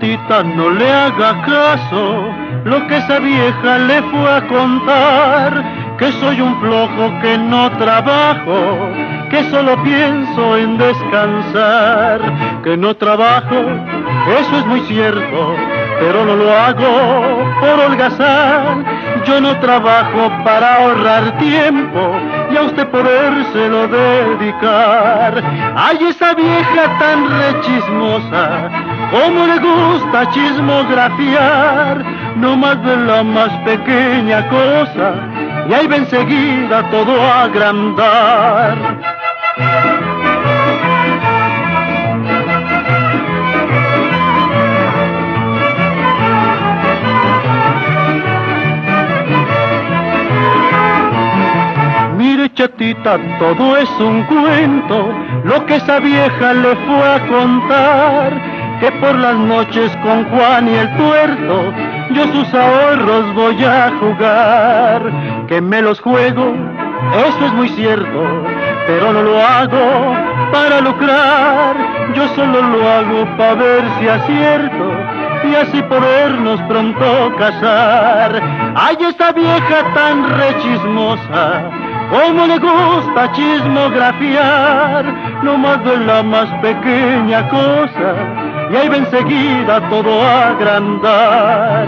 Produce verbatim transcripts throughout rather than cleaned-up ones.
chatita, no le haga caso lo que esa vieja le fue a contar, que soy un flojo, que no trabajo, que solo pienso en descansar, que no trabajo, eso es muy cierto, pero no lo hago por holgazán. Yo no trabajo para ahorrar tiempo y a usted podérselo dedicar. Ay, esa vieja tan rechismosa, cómo le gusta chismografiar, no más de la más pequeña cosa, y ahí va enseguida todo a agrandar. Mire, chatita, todo es un cuento, lo que esa vieja le fue a contar, que por las noches con Juan y el tuerto yo sus ahorros voy a jugar, que me los juego, eso es muy cierto, pero no lo hago para lucrar, yo solo lo hago para ver si acierto y así podernos pronto casar. Ay, esa vieja tan rechismosa, cómo le gusta chismografiar, no más de la más pequeña cosa, y ahí va enseguida todo a agrandar.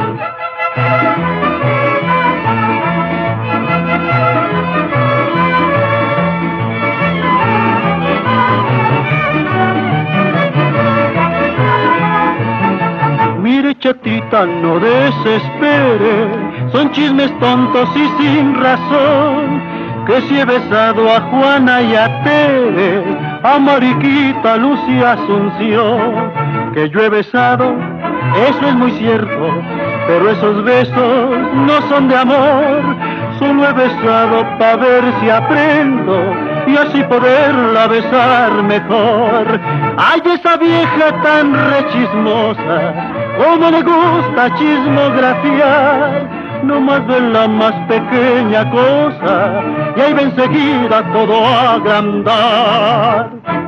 Mire, chatita, no desespere, son chismes tontos y sin razón, que si he besado a Juana y a Tere, a Mariquita, Luz y Asunción, que yo he besado, eso es muy cierto, pero esos besos no son de amor, solo he besado para ver si aprendo y así poderla besar mejor. Ay, esa vieja tan rechismosa, cómo le gusta chismografiar, no más de la más pequeña cosa, y ahí va enseguida todo a agrandar.